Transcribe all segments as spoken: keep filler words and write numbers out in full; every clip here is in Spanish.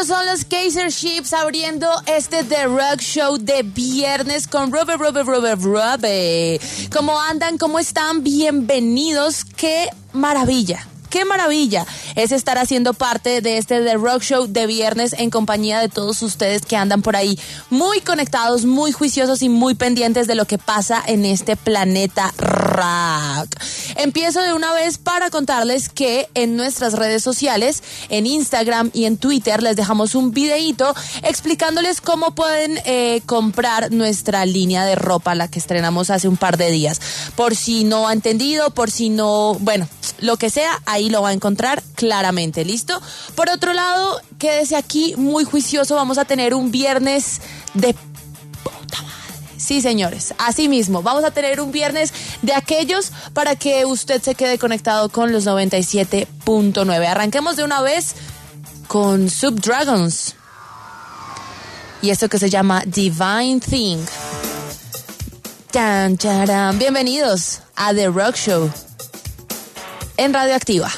son los Kaiser Chiefs abriendo este The Rock Show de viernes con Robert, Robert, Robert, Robert. ¿Cómo andan? ¿Cómo están? Bienvenidos. ¡Qué maravilla! ¡Qué maravilla! Es estar haciendo parte de este The Rock Show de viernes en compañía de todos ustedes que andan por ahí muy conectados, muy juiciosos y muy pendientes de lo que pasa en este planeta rock. Empiezo de una vez para contarles que en nuestras redes sociales, en Instagram y en Twitter, les dejamos un videíto explicándoles cómo pueden eh, comprar nuestra línea de ropa, la que estrenamos hace un par de días. Por si no ha entendido, por si no, bueno, lo que sea, ahí lo va a encontrar claramente, ¿listo? Por otro lado, quédese aquí muy juicioso, vamos a tener un viernes de puta madre. Sí, señores, así mismo, vamos a tener un viernes de aquellos para que usted se quede conectado con los noventa y siete punto nueve. Arranquemos de una vez con Subdragons y esto que se llama Divine Thing. Chan, charan. Bienvenidos a The Rock Show en Radioactiva.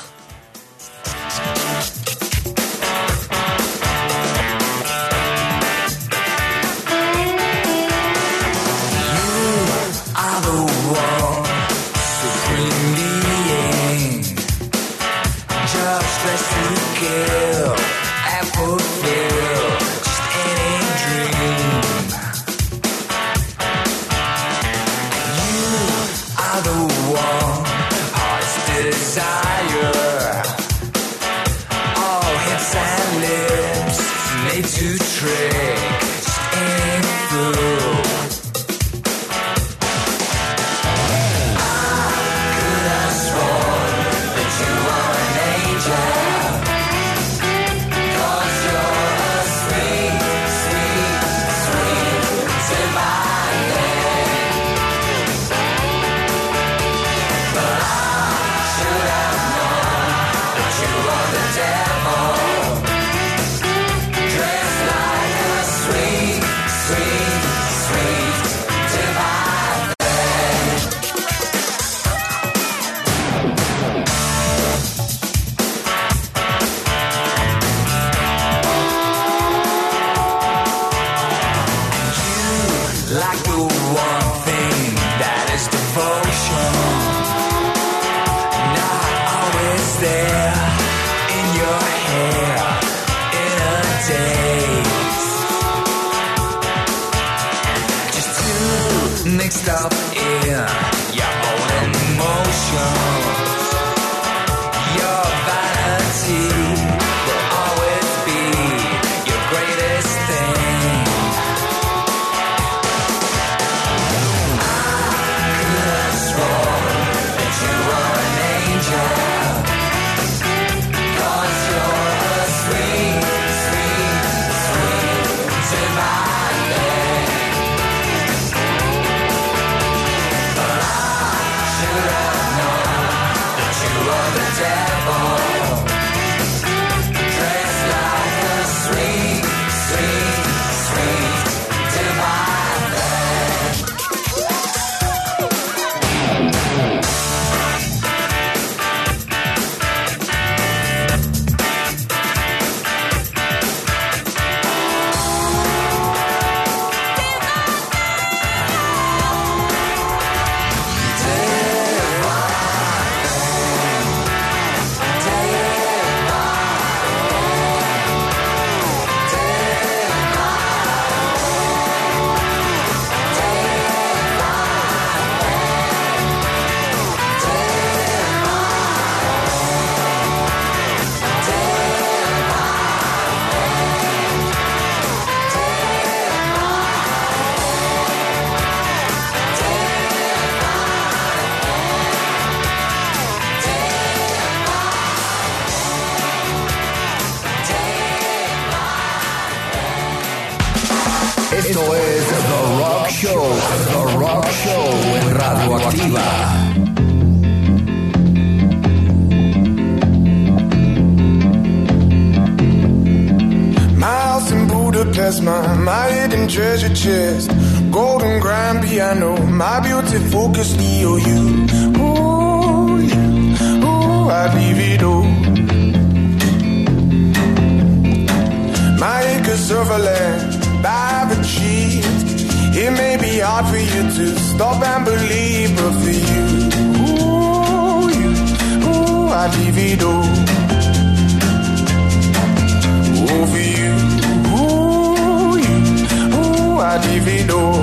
Esto es The Rock Show, The Rock Show en Radioactiva. My house in Budapest, my, my hidden treasure chest, golden grand piano, my beauty focus, E O U. Ooh, you, ooh, I'd leave it all. my acres of land I've achieved. It may be hard for you to stop and believe, but for you, ooh, you, ooh, I'd leave it all. Ooh, for you, ooh, you, ooh, I'd leave it all.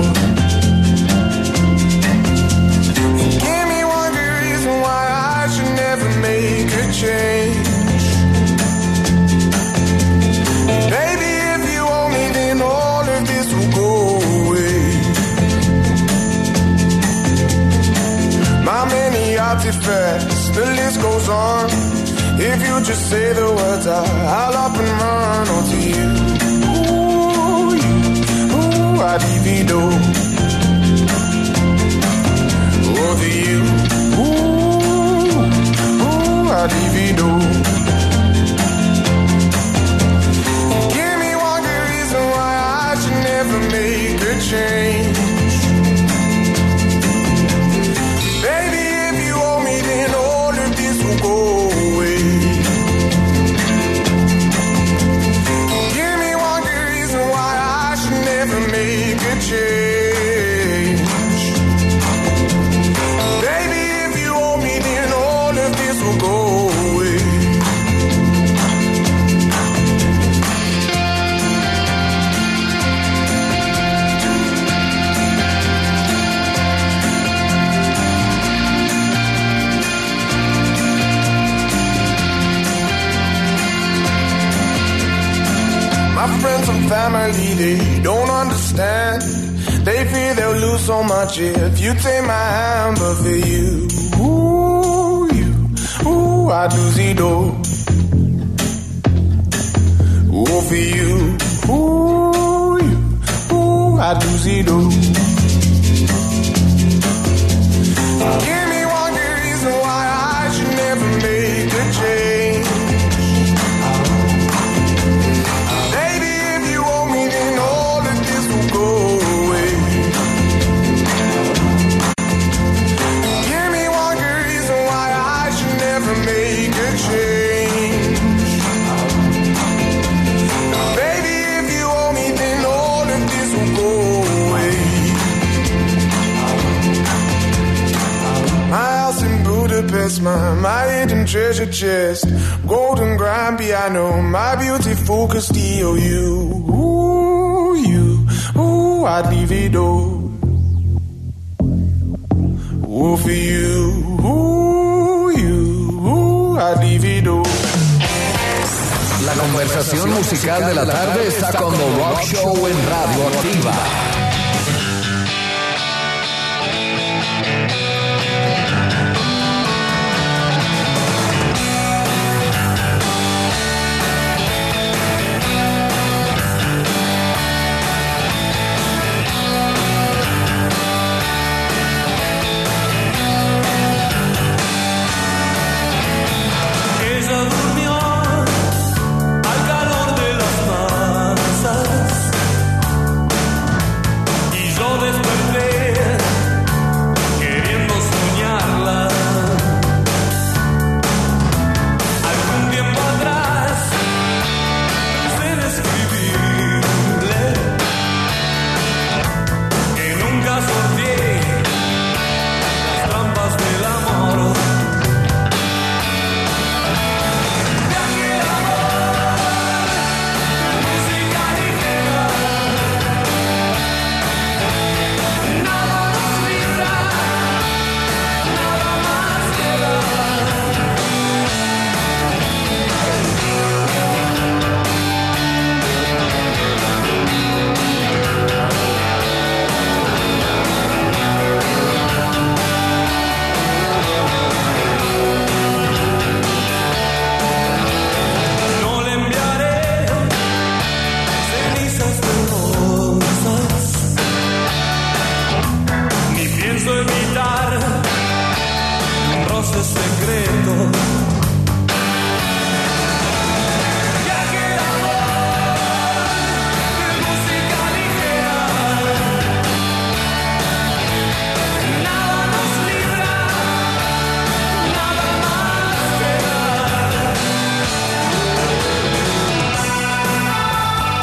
Give me one good reason why I should never make a change. Baby, if you owe me, then all of this will go away. My many artifacts, the list goes on. If you just say the words, I'll up and run onto you. Ooh, you, ooh, I'd divido. Over you, ooh, ooh, I'd divido. Give me one good reason why I should never make a change. Baby, if you owe me, then all of this will go away. Give me one good reason why I should never make a change. Baby, if you owe me, then all of this will go away. My friends and family, they don't understand. They fear they'll lose so much if you take my hand. But for you, ooh, you, ooh, I'd lose it all. Ooh, for you, ooh, you, ooh, I'd lose it all. Give me one good reason why I should never make a change. Baby, if you owe me, then all of this will go away. Give me one good reason why I should never make a change. Baby, if you owe me, then all of this will go away. My house in Budapest, my, my hidden treasure chest, golden grand piano, my beautiful Castillo. You, ooh, you, ooh, I'd leave it all. Ooh, for you, ooh, you, ooh, I'd leave it all. La conversación musical de la tarde está con The Rock Show en Radio Activa. Ella durmió al calor de las masas y yo desperté queriendo soñarla. Algún tiempo atrás pensé en escribirle que nunca sorteé las trampas del amor. No le enviaré cenizas de rosas, ni pienso evitar un roce secreto. Ya que el amor de música ligera, nada nos libra, nada más queda.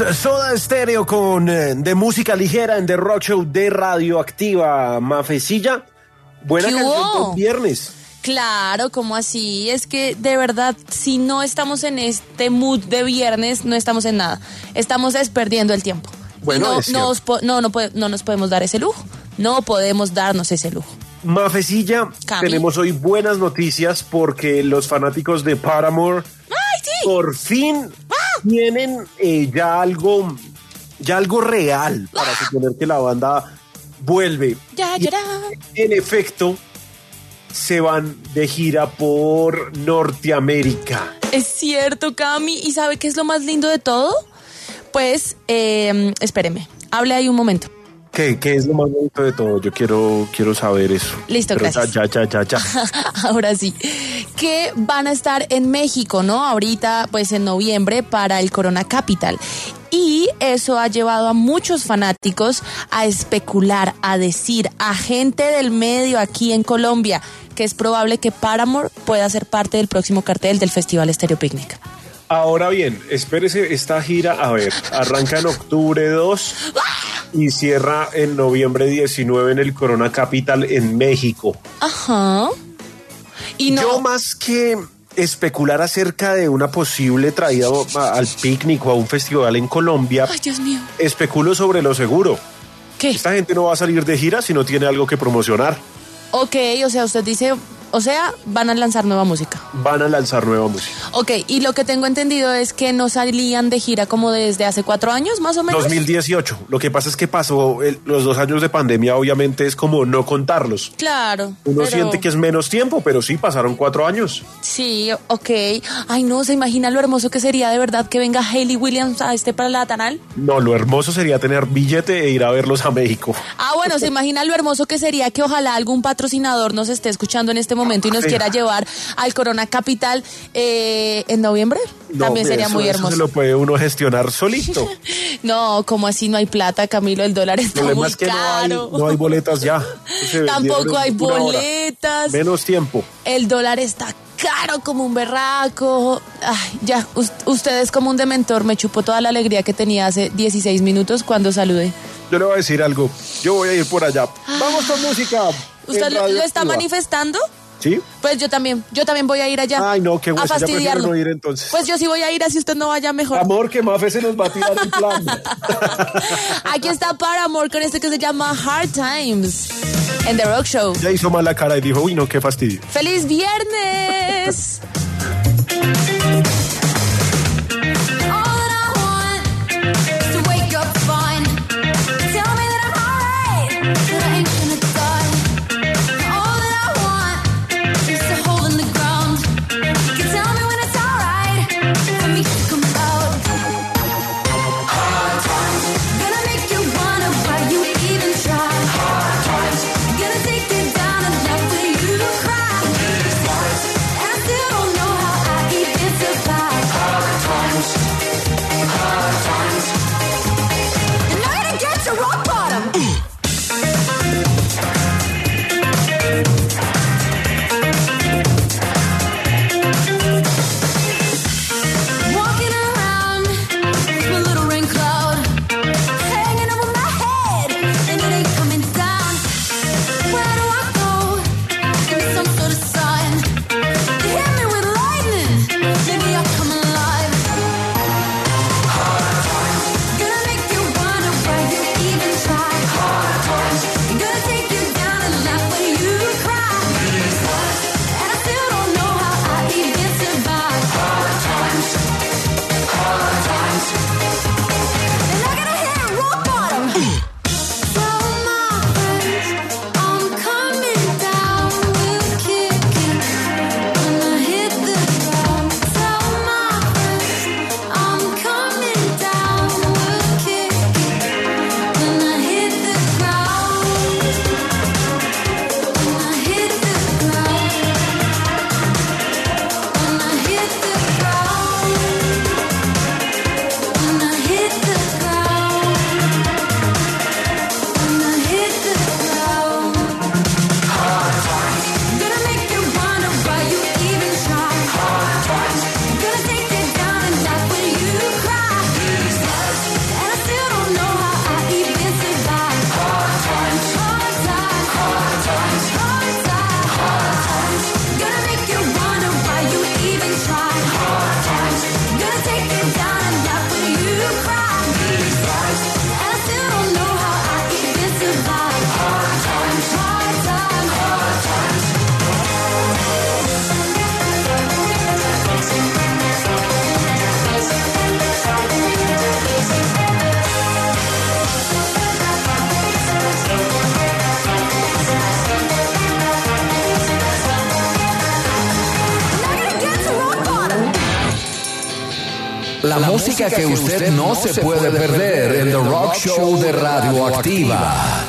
Soda Stereo con eh, de música ligera en The Rock Show de Radioactiva. Mafecilla, buena ¿Qué canción hubo? del viernes. Claro, ¿cómo así? Es que de verdad, si no estamos en este mood de viernes, no estamos en nada. Estamos desperdiendo el tiempo. Bueno, Y no, es cierto. nos po- no, no, puede- no nos podemos dar ese lujo. No podemos darnos ese lujo. Mafecilla, Cami. tenemos hoy buenas noticias porque los fanáticos de Paramore ¡Ay, sí! por fin tienen eh, ya algo, ya algo real para suponer que la banda vuelve. Ya, Y, ya, en efecto, se van de gira por Norteamérica. Es cierto, Cami. ¿Y sabe qué es lo más lindo de todo? Pues, eh, espéreme. Hable ahí un momento. ¿Qué, qué es lo más bonito de todo? Yo quiero, quiero saber eso. Listo, Pero gracias. Ya, ya, ya, ya, ya. Ahora sí, que van a estar en México, ¿no? Ahorita, pues en noviembre, para el Corona Capital. Y eso ha llevado a muchos fanáticos a especular, a decir, a gente del medio aquí en Colombia, que es probable que Paramore pueda ser parte del próximo cartel del Festival Stereo Picnic. Ahora bien, espérese, esta gira, a ver, arranca en octubre dos y cierra en noviembre diecinueve en el Corona Capital en México. Ajá. Y no. Yo más que especular acerca de una posible traída a- al picnic o a un festival en Colombia, Ay, Dios mío. especulo sobre lo seguro. ¿Qué? Esta gente no va a salir de gira si no tiene algo que promocionar. Ok, o sea, usted dice, o sea, van a lanzar nueva música. Van a lanzar nueva música. Ok, y lo que tengo entendido es que no salían de gira como desde hace cuatro años, más o menos. dos mil dieciocho. Lo que pasa es que pasó el- los dos años de pandemia, obviamente es como no contarlos. Claro. Uno pero- siente que es menos tiempo, pero sí, pasaron cuatro años. Sí, ok. Ay, no, ¿se imagina lo hermoso que sería de verdad que venga Hayley Williams a este Platanal? No, lo hermoso sería tener billete e ir a verlos a México. Ah, bueno, ¿se imagina lo hermoso que sería que ojalá algún patrocinador nos esté escuchando en este momento y nos Sí. quiera llevar al Corona Capital eh, en noviembre? No, También sería eso- muy eso hermoso. se lo puede uno gestionar solito. No, como así no hay plata, Camilo, el dólar El está problema muy es que no hay, caro. no hay boletas ya. Eso se vendieron Tampoco en hay una hora. boletas. Menos tiempo. El dólar está caro como un berraco. Ay, ya, us- usted es como un dementor. Me chupó toda la alegría que tenía hace dieciséis minutos cuando saludé. Yo le voy a decir algo. Yo voy a ir por allá. Vamos con música. ¿Usted en lo, Radio lo está Activa. manifestando? ¿Sí? Pues yo también, yo también voy a ir allá. Ay, no, qué a hueso, ya prefiero fastidiarlo. no ir entonces. Pues yo sí voy a ir, así usted no vaya mejor. Amor, que Mafe se nos va a tirar el plan. Aquí está Paramore con este que se llama Hard Times en The Rock Show. Ya hizo mala cara y dijo, uy, no, qué fastidio. ¡Feliz viernes! All that I want is to wake up fine. Tell me that I'm alright, that I ain't gonna die. All that I want is a hole in the ground. You can tell me when it's alright for me to come out. Hard times, gonna make you wonder why you even try. Hard times, gonna take you down enough for you to cry. And I still don't know how I even música que usted no se puede perder en The Rock Show de Radioactiva.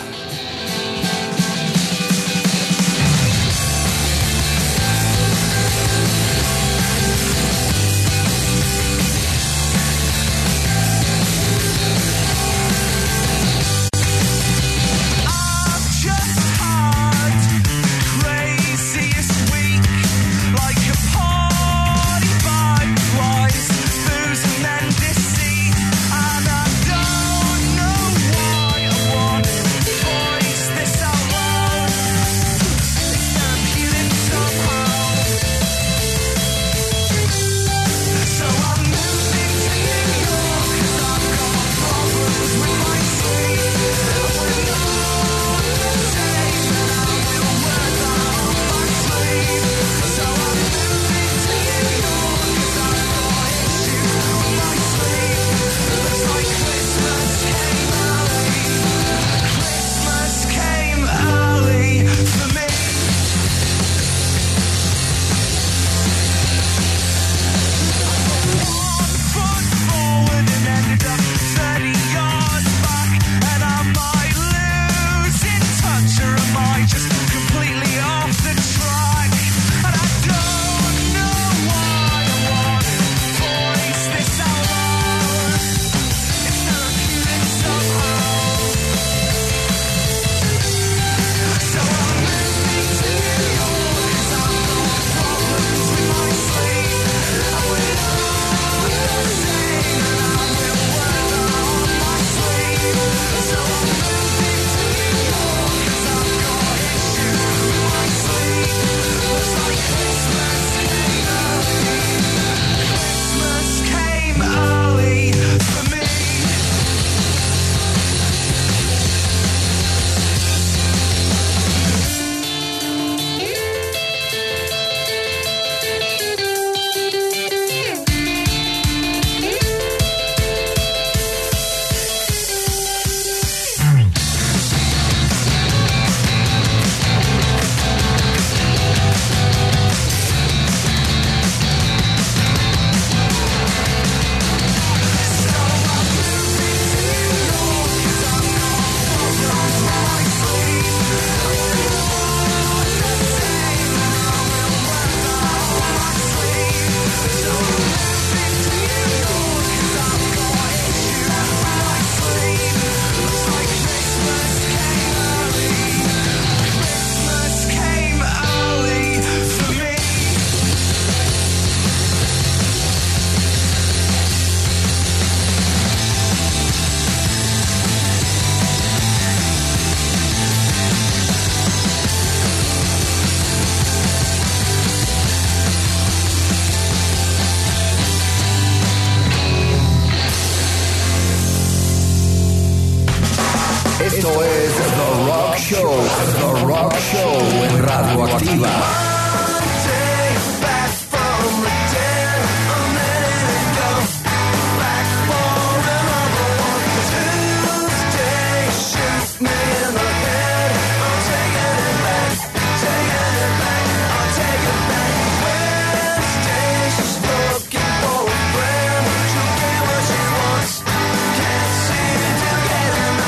Esto es The Rock Show, The Rock Show en Radioactiva.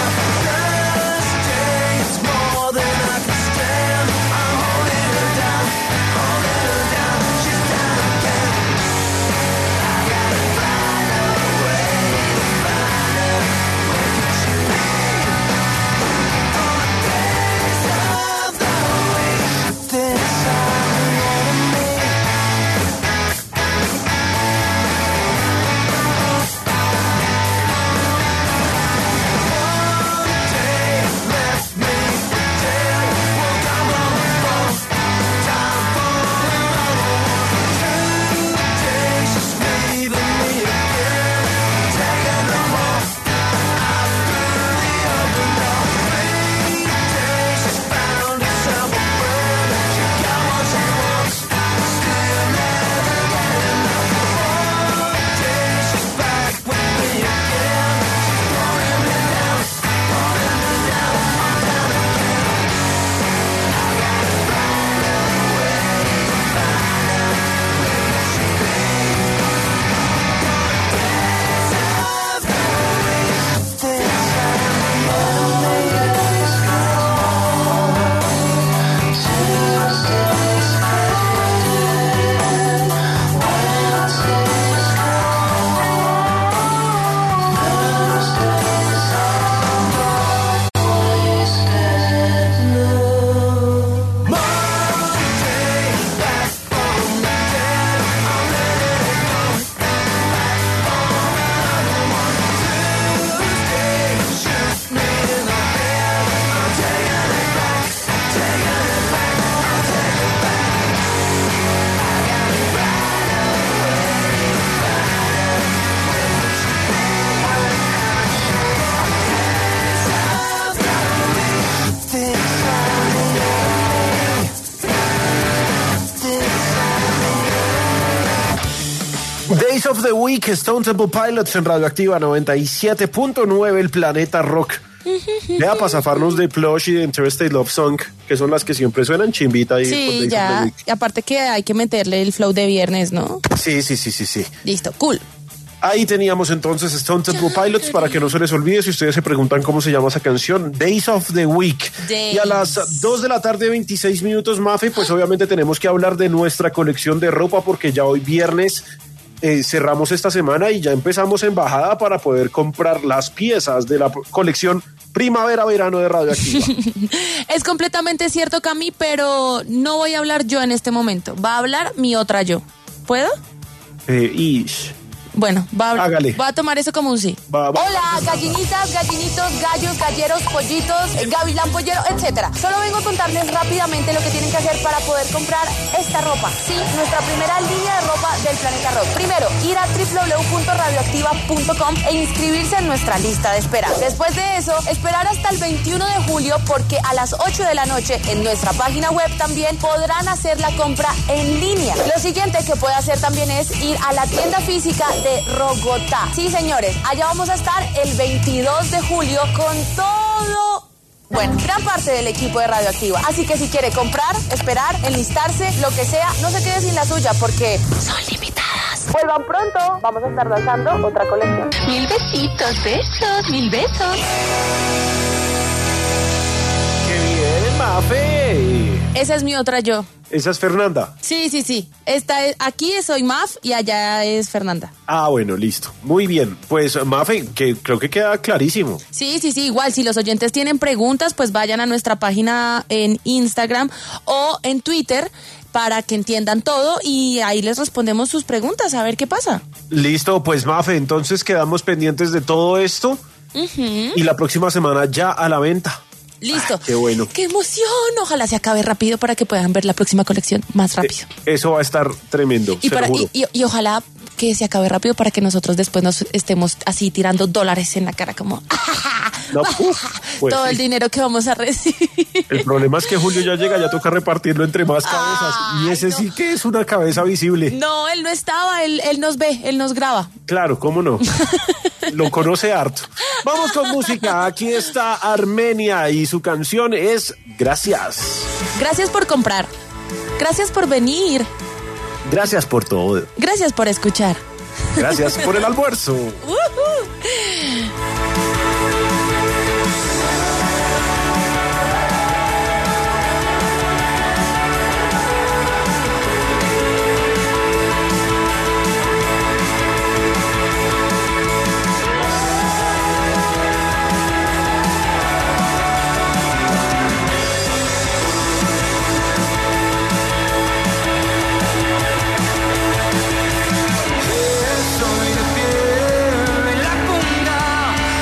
More than I can stand. I'm holding her down. Days of the Week, Stone Temple Pilots en Radioactiva noventa y siete punto nueve, el planeta rock. Vea, para zafarnos de Plush y de Interstate Love Song, que son las que siempre suenan chimbita. Y Sí, ya. Y aparte que hay que meterle el flow de viernes, ¿no? Sí, sí, sí, sí, sí. Listo, cool. Ahí teníamos entonces Stone Temple Pilots, para que no se les olvide, si ustedes se preguntan cómo se llama esa canción, Days of the Week. Days. Y a las dos de la tarde, veintiséis minutos, Mafe, pues obviamente tenemos que hablar de nuestra colección de ropa, porque ya hoy viernes eh, cerramos esta semana y ya empezamos en bajada para poder comprar las piezas de la colección primavera-verano de Radioactiva. Es completamente cierto, Cami, pero no voy a hablar yo en este momento. Va a hablar mi otra yo. ¿Puedo? Eh, ish. Bueno, va a, Hágale. va a tomar eso como un sí. Va, va. Hola, gallinitas, gallinitos, gallos, galleros, pollitos, eh, gavilán pollero, etcétera. Solo vengo a contarles rápidamente lo que tienen que hacer para poder comprar esta ropa. Sí, nuestra primera línea de ropa del planeta rock. Primero, ir a doble u doble u doble u punto radioactiva punto com e inscribirse en nuestra lista de espera. Después de eso, esperar hasta el veintiuno de julio, porque a las ocho de la noche en nuestra página web también podrán hacer la compra en línea. Lo siguiente que puede hacer también es ir a la tienda física de Rogotá. Sí, señores, allá vamos a estar el veintidós de julio con todo, bueno, gran parte del equipo de Radioactiva. Así que si quiere comprar, esperar, enlistarse, lo que sea, no se quede sin la suya, porque son limitadas. Vuelvan pronto, vamos a estar lanzando otra colección. Mil besitos, besos, mil besos. ¡Qué bien, Mafe! Esa es mi otra yo. Esa es Fernanda. Sí, sí, sí. Esta es, aquí soy Maf y allá es Fernanda. Ah, bueno, listo. Muy bien. Pues, Mafe, que creo que queda clarísimo. Sí, sí, sí. Igual, si los oyentes tienen preguntas, pues vayan a nuestra página en Instagram o en Twitter para que entiendan todo y ahí les respondemos sus preguntas, a ver qué pasa. Listo, pues, Mafe, entonces quedamos pendientes de todo esto. Uh-huh. Y la próxima semana ya a la venta. Listo. Ah, qué bueno. ¡Qué emoción! Ojalá se acabe rápido para que puedan ver la próxima colección más rápido. Eh, eso va a estar tremendo, y, se para, lo juro. y, y, y ojalá que se acabe rápido para que nosotros después nos estemos así tirando dólares en la cara como No, uf, pues todo sí. el dinero que vamos a recibir. El problema es que Julio ya llega, ya toca repartirlo entre más cabezas. Ay, y ese no. sí que es una cabeza visible. No, él no estaba, él, él nos ve, él nos graba. Claro, cómo no. Lo conoce harto. Vamos con música. Aquí está Armenia y su canción es Gracias. Gracias por comprar. Gracias por venir. Gracias por todo. Gracias por escuchar. Gracias por el almuerzo. Woohoo. Soy de pie en la cuna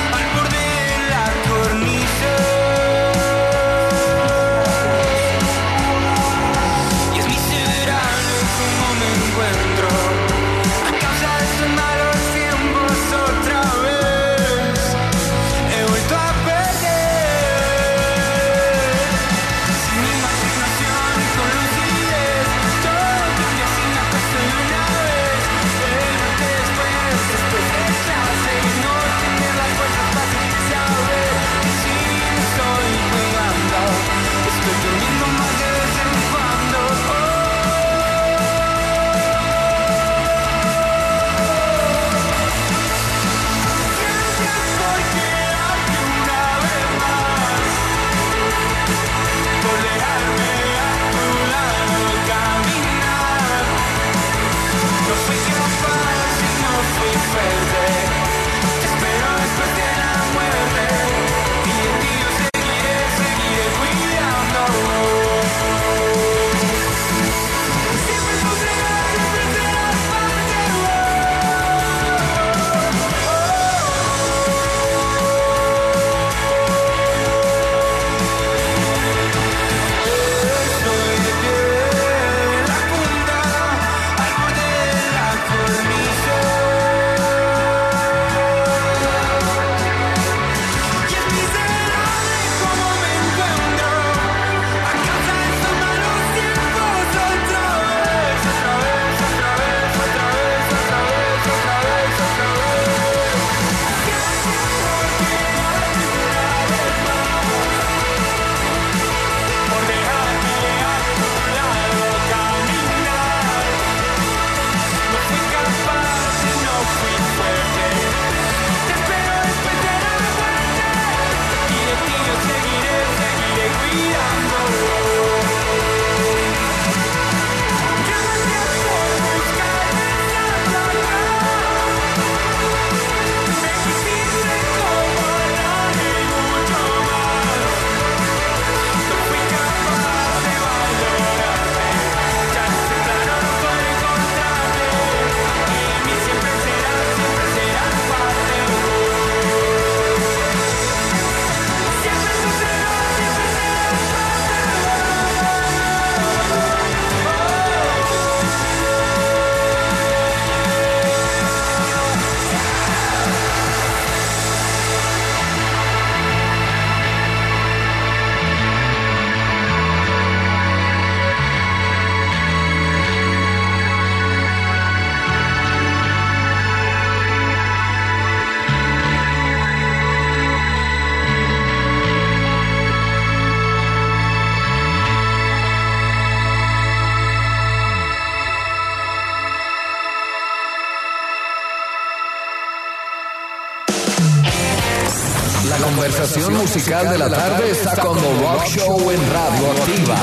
estación musical de la tarde está con The Rock Show en Radio Activa.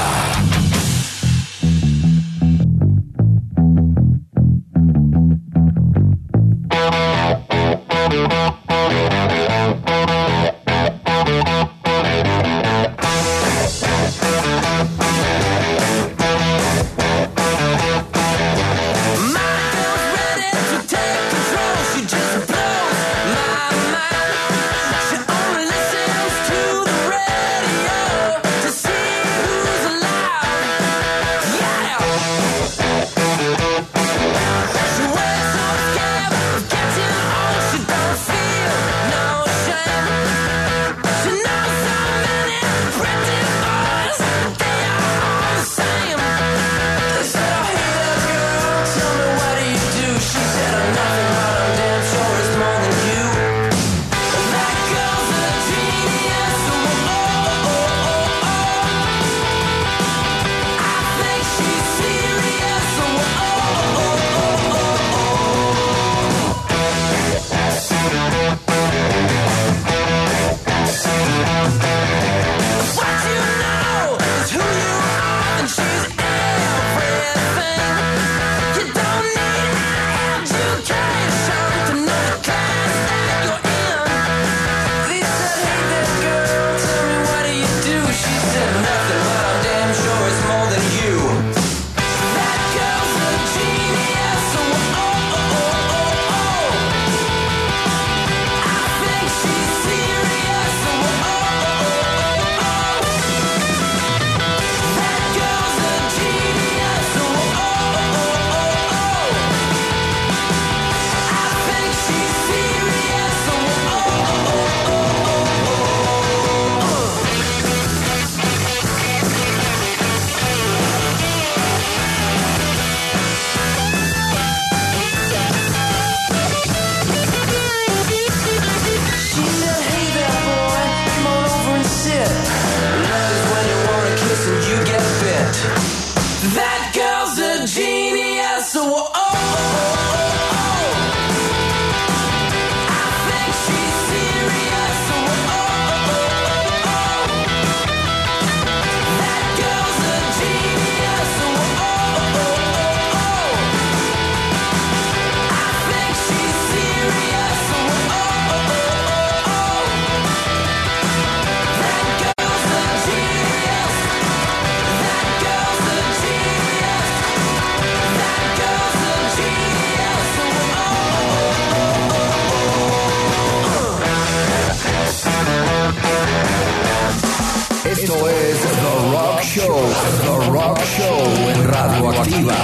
Esto es The Rock Show, The Rock Show en Radio Activa.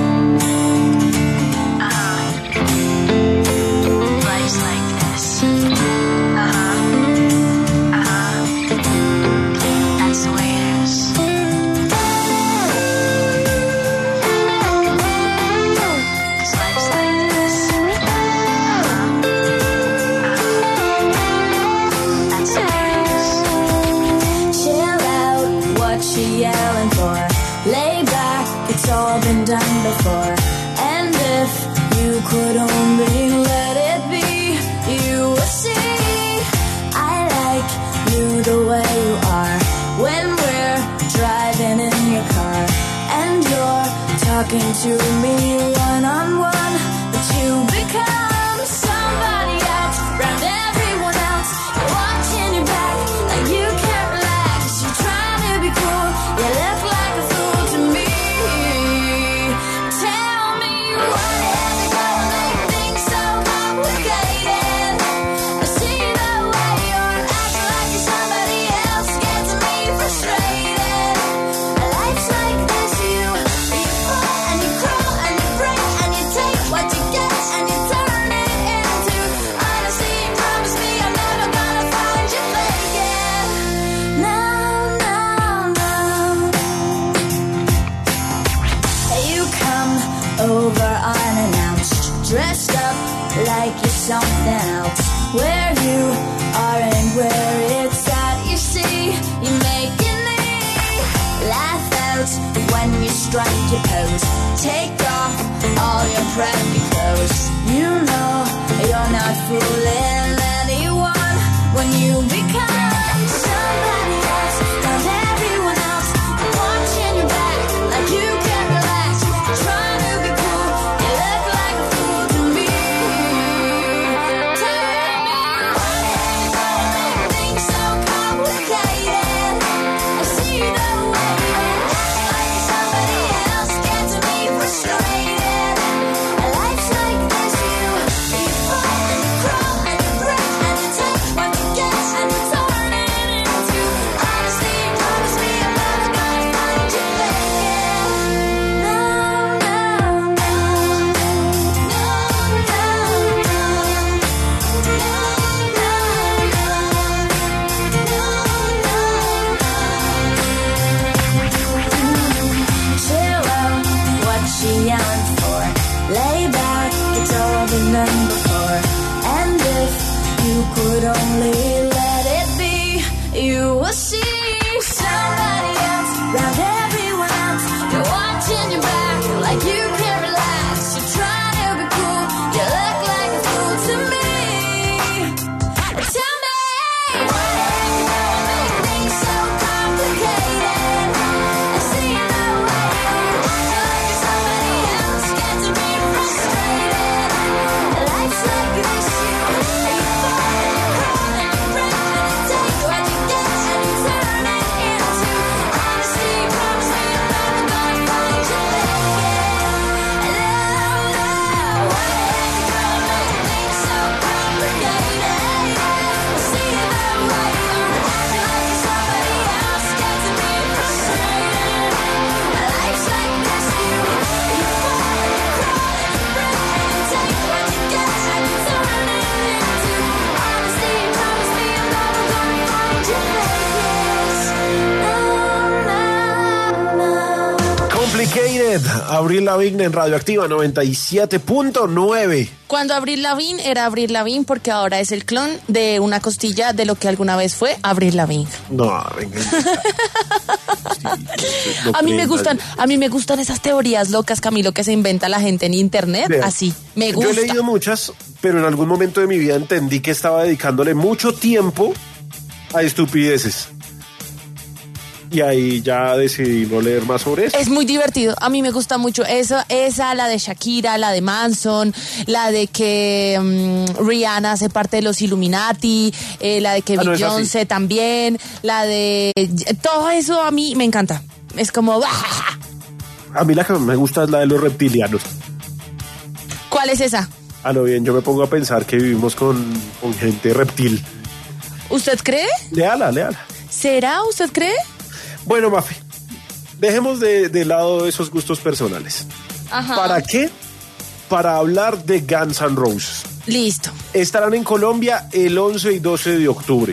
Yelling for, lay back, it's all been done before. And if you could only let it be, you would see I like you the way you are. When we're driving in your car and you're talking to me one on one, but you become somebody else around everyone else. You're watching your back like you can't relax. You're trying to be cool. You look like a fool to me. Tell me what is it gonna make things so complicated? I see the way you're acting like you're somebody else, gets me frustrated. Life's like this, you you fall and you crawl and you break and you take what you get and you turn it into honesty. Promise me I'm never gonna find you faking. No, no, no. You come over unannounced, dressed up like you're something else. Where you are and where it's at, you see, you're making me laugh out when you strike your pose. Take off all your preppy clothes. You know you're not fooling anyone when you become been done before. And if you could only let it be, you will see somebody else round everyone else. You're watching your back like you can't relax. You're trying to be cool, you look like a fool to me. Tell me, why did you make things so complicated? I see you that way, like somebody else gets me frustrated. Life's like this, you you fall and you crawl and you break and you take what you get and you turn it into honesty. Promise me I'm never gonna find you faking. No, no, why did you make things so complicated? I see you that way, like somebody else gets me frustrated. Life's like this, you you fall and you crawl and you break and you take what you get and you turn it into honesty. Promise me I'm never gonna find you faking. No, no, no. Complicated. Avril Lavigne en Radioactiva noventa y siete punto nueve. Cuando Avril Lavigne era Avril Lavigne porque ahora es el clon de una costilla de lo que alguna vez fue Avril Lavigne. No, venga. Sí, A mí me no gustan, creas. a mí me gustan esas teorías locas, Camilo, que se inventa la gente en internet. Vean, Así, me Yo gusta. he leído muchas, pero en algún momento de mi vida entendí que estaba dedicándole mucho tiempo a estupideces. Y ahí ya decidí no leer más sobre eso. Es muy divertido, a mí me gusta mucho eso, esa, la de Shakira, la de Manson, la de que mm, Rihanna hace parte de los Illuminati, eh, la de que Ah, no, esa sí. Beyoncé también, la de... Todo eso a mí me encanta, es como... A mí la que me gusta es la de los reptilianos. ¿Cuál es esa? A lo bien, yo me pongo a pensar que vivimos con, con gente reptil. ¿Usted cree? Léala, léala. ¿Será? ¿Usted cree? Bueno, Mafe, dejemos de, de lado esos gustos personales. Ajá. ¿Para qué? Para hablar de Guns N' Roses. Listo. Estarán en Colombia el once y doce de octubre.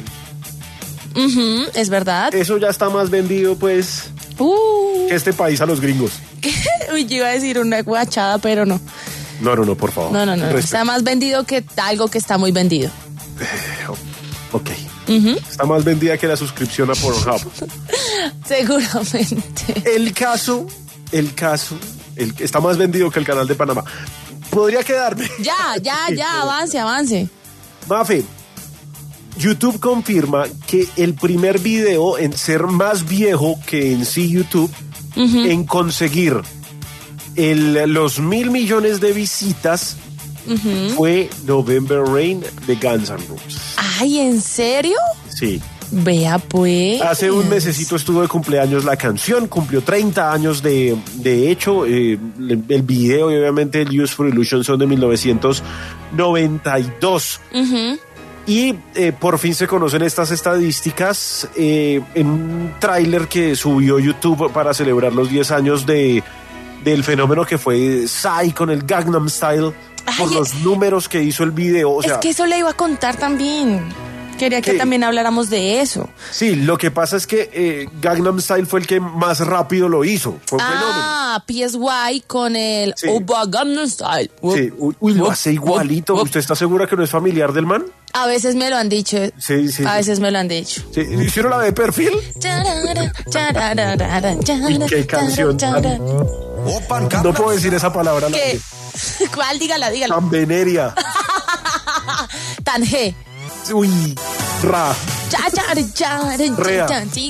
Ujú, es verdad. Eso ya está más vendido, pues, Uh, que este país a los gringos. uy, yo iba a decir una guachada, pero no. No, no, no, por favor. No, no, no. Respeto. Está más vendido que algo que está muy vendido. Ok. Está más vendida que la suscripción a Pornhub. Seguramente. El caso, el caso, el, está más vendido que el canal de Panamá. Podría quedarme. Ya, ya, ya, avance, avance. Mafe, YouTube confirma que el primer video en ser más viejo que en sí YouTube, en conseguir el, los mil millones de visitas, fue November Rain de Guns N' Roses. Ay, ¿en serio? Sí. Vea pues. Hace un mesecito estuvo de cumpleaños la canción, cumplió treinta años de, de hecho, eh, el video y obviamente el Useful Illusion son de mil novecientos noventa y dos. Ujú. Y eh, por fin se conocen estas estadísticas eh, en un tráiler que subió YouTube para celebrar los diez años de, del fenómeno que fue Psy con el Gangnam Style, por Ay, los números que hizo el video. O sea, Es que eso le iba a contar también. Quería que ¿Qué? también habláramos de eso. sí, lo que pasa es que eh, Gangnam Style fue el que más rápido lo hizo. Fue un fenómeno. Ah, P S Y con el Sí. Oba Gangnam Style. Sí, uy, uy, lo hace igualito. Wup, wup. ¿Usted está segura que no es familiar del man? A veces me lo han dicho. Sí, sí. A veces me lo han dicho. Sí, ¿hicieron la de perfil? Uy, qué canción tan- No puedo decir esa palabra. al ¿Qué? aire. ¿Cuál? Dígala, dígala. Tan veneria. Tan G. Uy, ra. Rea.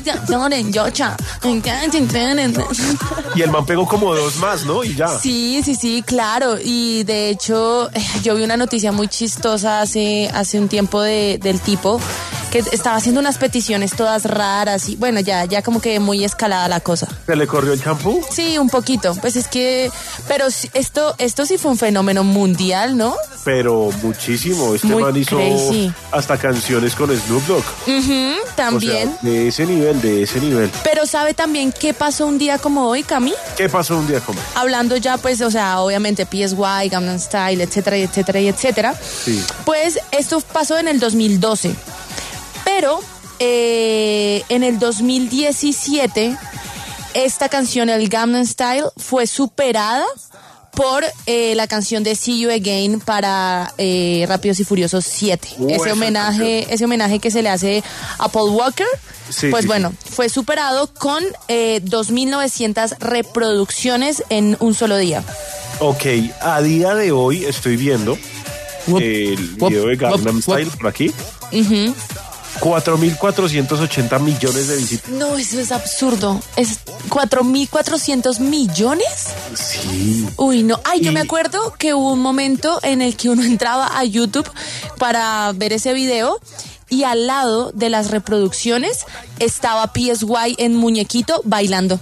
Y el man pegó como dos más, ¿no? Y ya. Sí, sí, sí, claro. Y de hecho, eh, yo vi una noticia muy chistosa hace, hace un tiempo de, del tipo que estaba haciendo unas peticiones todas raras y bueno, ya, ya como que muy escalada la cosa. ¿Se le corrió el champú? Sí, un poquito. Pues es que, pero sí, esto, esto sí fue un fenómeno mundial, ¿no? Pero muchísimo. Este Muy man hizo crazy. hasta canciones con Snoop Dogg. Ujú, también. O sea, de ese nivel, de ese nivel. Pero ¿sabe también qué pasó un día como hoy, Cami? ¿Qué pasó un día como? Hablando ya, pues, o sea, obviamente P S Y, Gangnam Style, etcétera, etcétera, y etcétera. Sí. Pues esto pasó en el dos mil doce. Pero eh, en el dos mil diecisiete, esta canción, el Gangnam Style, fue superada por eh, la canción de See You Again para eh, Rápidos y Furiosos siete. Uh, ese esa homenaje, canción. ese homenaje que se le hace a Paul Walker, Sí, pues sí, bueno, fue superado con eh, dos mil novecientas reproducciones en un solo día. Ok, a día de hoy estoy viendo Wop, el wop, video de Gangnam wop, Style wop. por aquí. cuatro mil cuatrocientos ochenta millones de visitas. No, eso es absurdo. ¿Es cuatro mil cuatrocientos millones? Sí. Uy, no. Ay, yo Y- me acuerdo que hubo un momento en el que uno entraba a YouTube para ver ese video y al lado de las reproducciones estaba P S Y en muñequito bailando.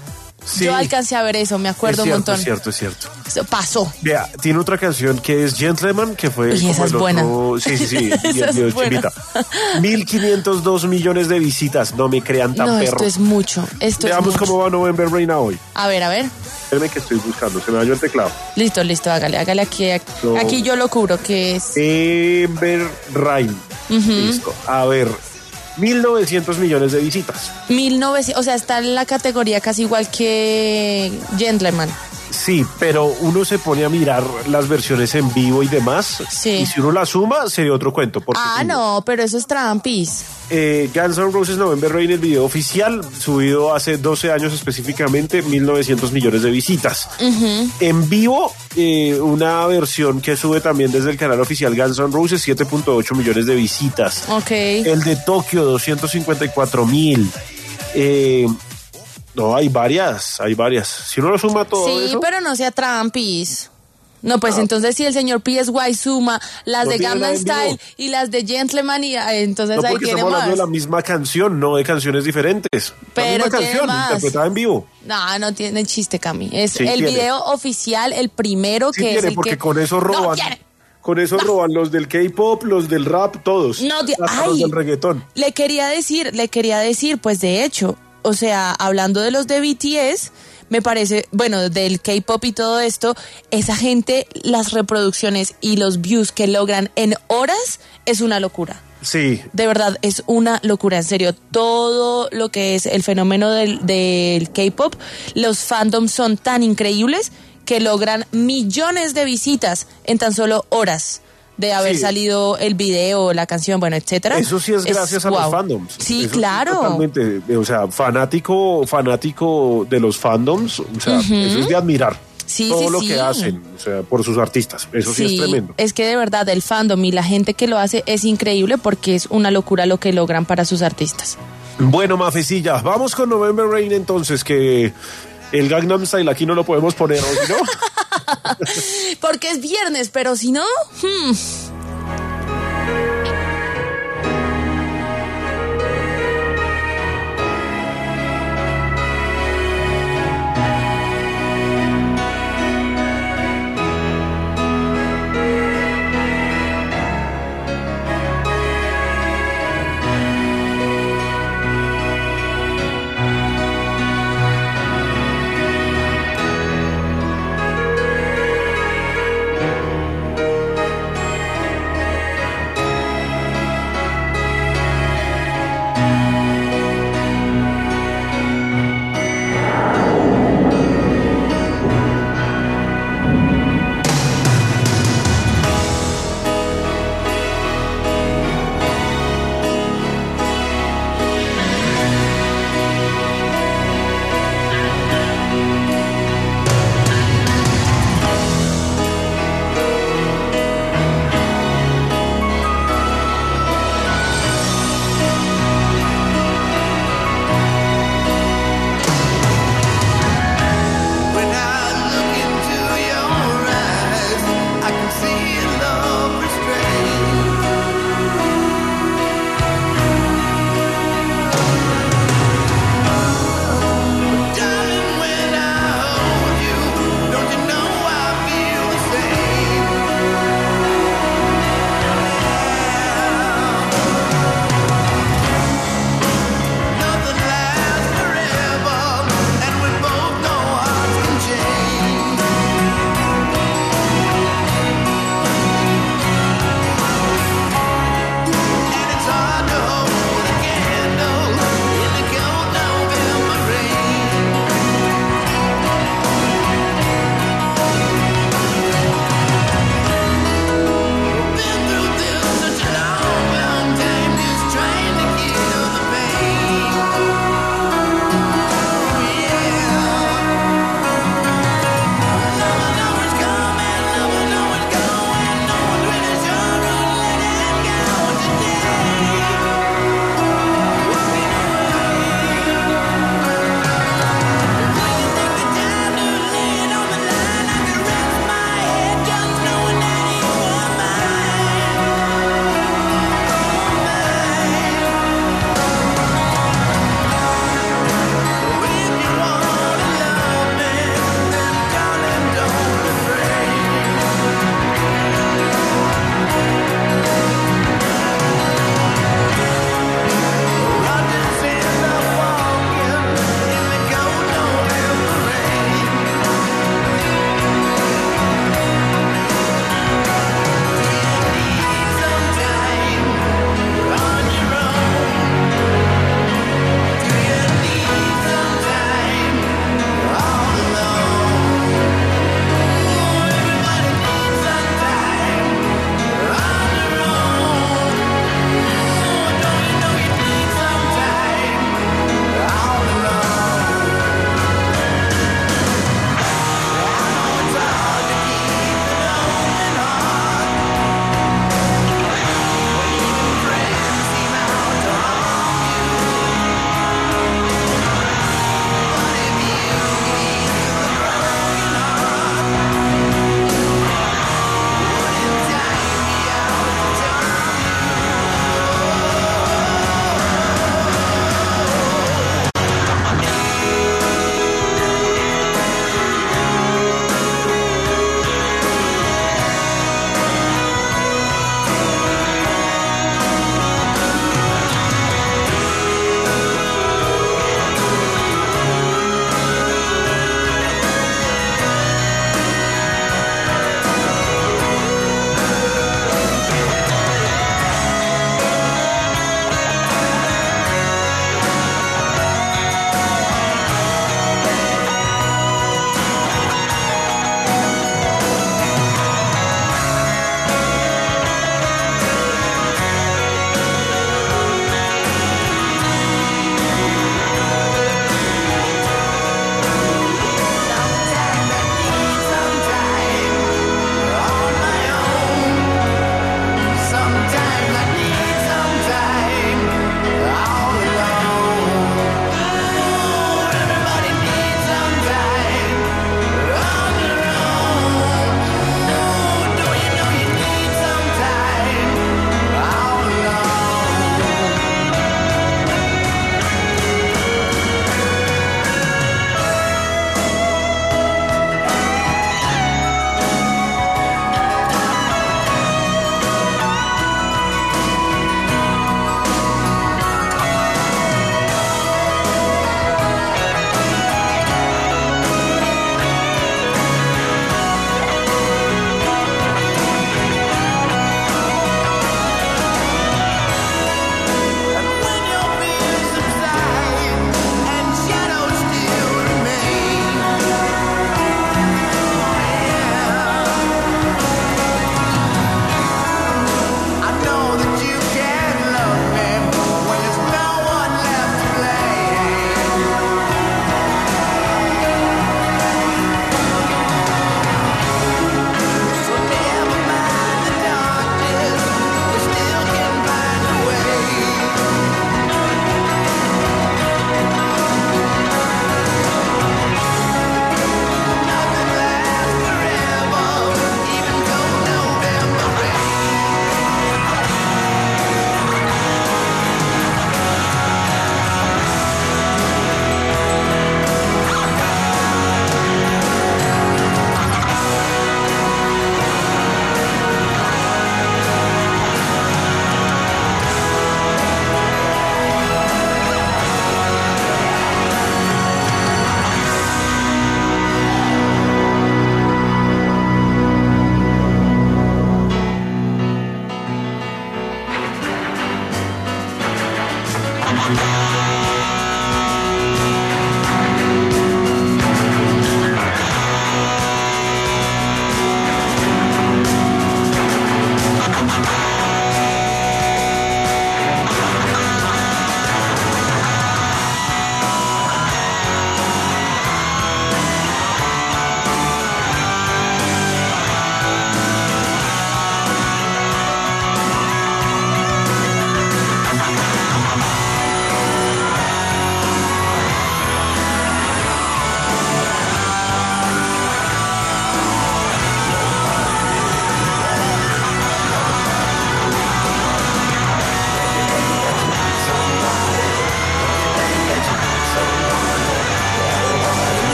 Sí. Yo alcancé a ver eso, me acuerdo es cierto, un montón. Es cierto, es cierto. Eso pasó. Vea, tiene otra canción que es Gentleman, que fue Uy, esa como es el buena. otro- Sí, sí, sí. Esa y el es video buena. chimbita. mil quinientos dos millones de visitas. No me crean tan No, esto perro. es mucho. Esto Veamos es mucho. cómo va November Rain a hoy. A ver, a ver. Espérame que estoy buscando. Se me dañó el teclado. Listo, listo, hágale, hágale aquí. No. Aquí yo lo cubro, que es... November Rain. Listo. A ver. mil novecientos millones de visitas. mil novecientos, o sea, está en la categoría casi igual que Gentleman. Sí, pero uno se pone a mirar las versiones en vivo y demás. Sí. Y si uno la suma, sería otro cuento. Porque Ah, sí, no, pero eso es trampis. Eh, Guns N' Roses November Rain, el video oficial, subido hace doce años específicamente, mil novecientos millones de visitas. En vivo, eh, una versión que sube también desde el canal oficial Guns N' Roses, siete punto ocho millones de visitas. Ok. El de Tokio, doscientos cincuenta y cuatro mil. Eh, no, hay varias, hay varias. Si uno lo suma todo Sí, eso, pero no sea trampis. No, pues entonces si el señor P S Y suma las No de tiene Gangnam nada en vivo. Style y las de Gentleman, y ah, entonces no ahí porque tiene estamos hablando más. de la misma canción, no de canciones diferentes. Pero la misma tiene canción, más. interpretada en vivo. No, no tiene chiste, Cami. Es Sí el tiene. video oficial, el primero Sí que tiene, es el porque que... con eso No roban. tiene. Con eso roban los del K-pop, los del rap, todos. No, ti- Hasta los ay. del reggaetón. Le quería decir, le quería decir, pues de hecho, o sea, hablando de los de B T S, me parece, bueno, del K-pop y todo esto, esa gente, las reproducciones y los views que logran en horas es una locura. Sí, De verdad, es una locura, en serio. Todo lo que es el fenómeno del, del K-pop, los fandoms son tan increíbles que logran millones de visitas en tan solo horas de haber Sí. salido el video, la canción, bueno, etcétera. eso sí es gracias a wow. los fandoms. Sí, Eso claro. Totalmente, o sea, fanático, fanático de los fandoms, o sea, eso es de admirar. Sí, Todo sí, lo sí. que hacen, o sea, por sus artistas. Eso sí, es tremendo. es que de verdad el fandom y la gente que lo hace es increíble porque es una locura lo que logran para sus artistas. Bueno, Mafecilla, vamos con November Rain entonces, que el Gangnam Style aquí no lo podemos poner, ¿o si no? Porque es viernes, pero si no... hmm.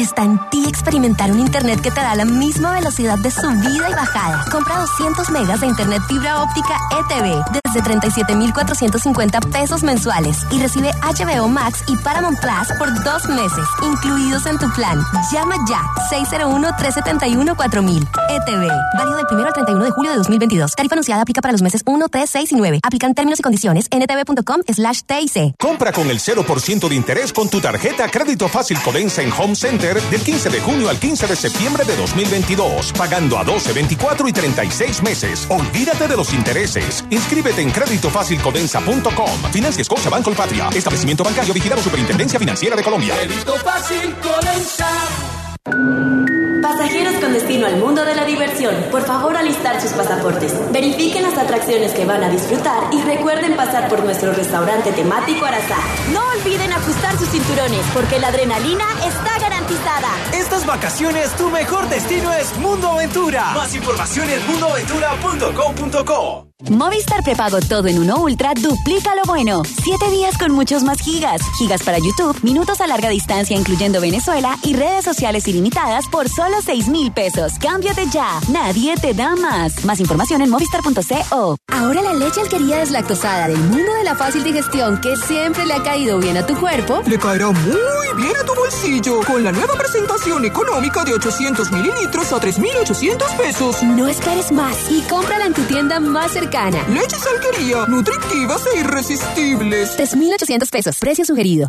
Está en ti experimentar un internet que te da la misma velocidad de subida y bajada. Compra doscientos megas de internet fibra óptica E T V desde treinta y siete mil cuatrocientos cincuenta pesos mensuales y recibe H B O Max y Paramount Plus por dos meses, incluidos en tu plan. Llama ya seis cero uno, tres siete uno, cuatro mil. E T V. Válido del primero al treinta y uno de julio de dos mil veintidós. Tarifa anunciada aplica para los meses uno, tres, seis y nueve. Aplican términos y condiciones en etv.com slash TIC. Compra con el cero por ciento de interés con tu tarjeta Crédito Fácil Codensa en Home Center del quince de junio al quince de septiembre de dos mil veintidós, pagando a doce, veinticuatro y treinta y seis meses. Olvídate de los intereses. Inscríbete en crédito fácil codensa punto com. Financia Scotiabank Colpatria. Establecimiento bancario vigilado Superintendencia Financiera de Colombia. Crédito Fácil Codensa. Pasajeros con destino al mundo de la diversión, por favor alistar sus pasaportes. Verifiquen las atracciones que van a disfrutar y recuerden pasar por nuestro restaurante temático Arazá. No olviden ajustar sus cinturones porque la adrenalina está garantizada. Estas vacaciones tu mejor destino es Mundo Aventura. Más información en mundo aventura punto com punto co. Movistar Prepago Todo en Uno Ultra duplica lo bueno. Siete días con muchos más gigas. Gigas para YouTube, minutos a larga distancia incluyendo Venezuela y redes sociales ilimitadas por solo seis mil pesos. Cámbiate ya. Nadie te da más. Más información en movistar punto co. Ahora la leche alquería deslactosada del mundo de la fácil digestión que siempre le ha caído bien a tu cuerpo, le caerá muy bien a tu bolsillo con la nueva presentación económica de ochocientos mililitros a tres mil ochocientos pesos. No esperes más y cómprala en tu tienda más cercana. Leches Alquería, nutritivas e irresistibles. tres mil ochocientos pesos, precio sugerido.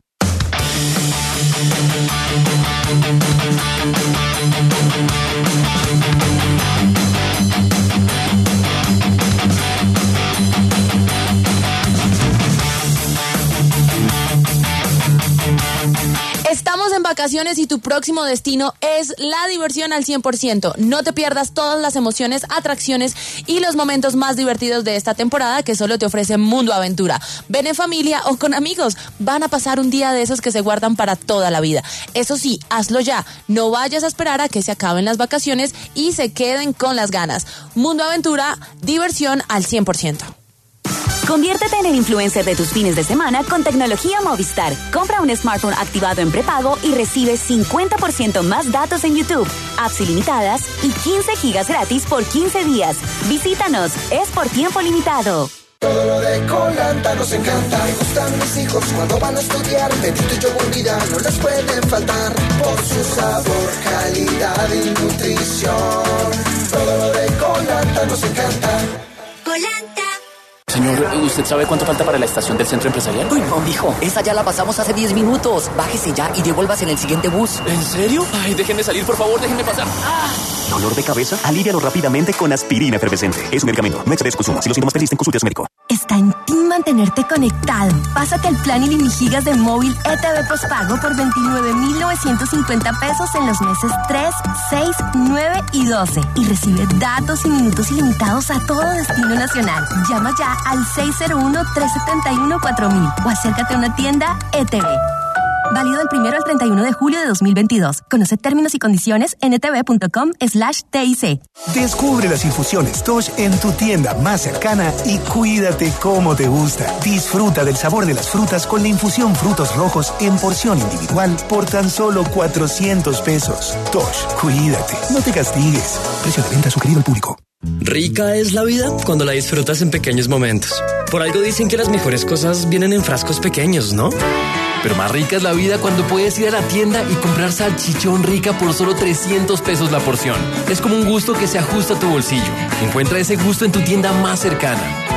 Estamos en vacaciones y tu próximo destino es la diversión al cien por ciento. No te pierdas todas las emociones, atracciones y los momentos más divertidos de esta temporada que solo te ofrece Mundo Aventura. Ven en familia o con amigos. Van a pasar un día de esos que se guardan para toda la vida. Eso sí, hazlo ya. No vayas a esperar a que se acaben las vacaciones y se queden con las ganas. Mundo Aventura, diversión al cien por ciento. Conviértete en el influencer de tus fines de semana con tecnología Movistar. Compra un smartphone activado en prepago y recibe cincuenta por ciento más datos en YouTube, apps ilimitadas y quince gigas gratis por quince días. Visítanos, es por tiempo limitado. Todo lo de Colanta nos encanta. Me gustan mis hijos cuando van a estudiar. Bendito y yogur vida no les puede faltar. Por su sabor, calidad y nutrición. Todo lo de Colanta nos encanta. Colanta. Señor, ¿usted sabe cuánto falta para la estación del centro empresarial? Uy, no, mijo, esa ya la pasamos hace diez minutos. Bájese ya y devuélvase en el siguiente bus. ¿En serio? Ay, déjenme salir, por favor, déjenme pasar. ¡Ah! ¿Dolor de cabeza? Alívialo rápidamente con aspirina efervescente. Es un medicamento. No excedes consumo. Si los síntomas persisten, consulte a su médico. Está en ti mantenerte conectado. Pásate al plan ilimigígas de móvil E T V postpago por veintinueve mil novecientos cincuenta pesos en los meses tres, seis, nueve y doce. Y recibe datos y minutos ilimitados a todo destino nacional. Llama ya al seis cero uno, tres siete uno, cuatro mil o acércate a una tienda E T V. Válido del primero al treinta y uno de julio de dos mil veintidós. Conoce términos y condiciones en etv.com slash TIC. Descubre las infusiones Tosh en tu tienda más cercana y cuídate como te gusta. Disfruta del sabor de las frutas con la infusión frutos rojos en porción individual por tan solo cuatrocientos pesos. Tosh, cuídate, no te castigues. Precio de venta sugerido al público. Rica es la vida cuando la disfrutas en pequeños momentos. Por algo dicen que las mejores cosas vienen en frascos pequeños, ¿no? Pero más rica es la vida cuando puedes ir a la tienda y comprar salchichón Rica por solo trescientos pesos la porción. Es como un gusto que se ajusta a tu bolsillo. Encuentra ese gusto en tu tienda más cercana.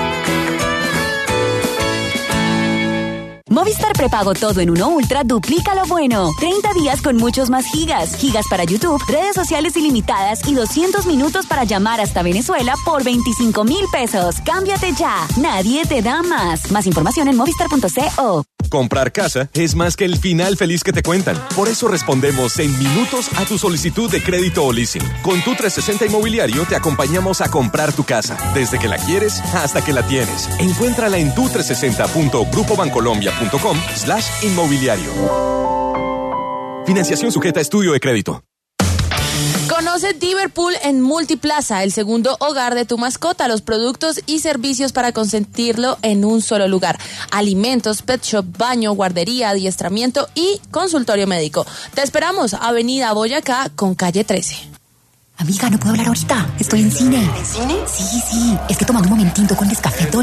Movistar Prepago Todo en Uno Ultra duplica lo bueno. treinta días con muchos más gigas. Gigas para YouTube, redes sociales ilimitadas y doscientos minutos para llamar hasta Venezuela por veinticinco mil pesos. Cámbiate ya. Nadie te da más. Más información en movistar punto co. Comprar casa es más que el final feliz que te cuentan. Por eso respondemos en minutos a tu solicitud de crédito o leasing. Con tu trescientos sesenta Inmobiliario te acompañamos a comprar tu casa, desde que la quieres hasta que la tienes. Encuéntrala en tu trescientos sesenta punto grupo bancolombia punto com slash inmobiliario. Financiación sujeta a estudio de crédito. Conoce Liverpool en Multiplaza, el segundo hogar de tu mascota, los productos y servicios para consentirlo en un solo lugar. Alimentos, pet shop, baño, guardería, adiestramiento y consultorio médico. Te esperamos, Avenida Boyacá con calle trece. Amiga, no puedo hablar ahorita. Estoy en cine. ¿En cine? Sí, sí. Es que tomando un momentito con Nescafé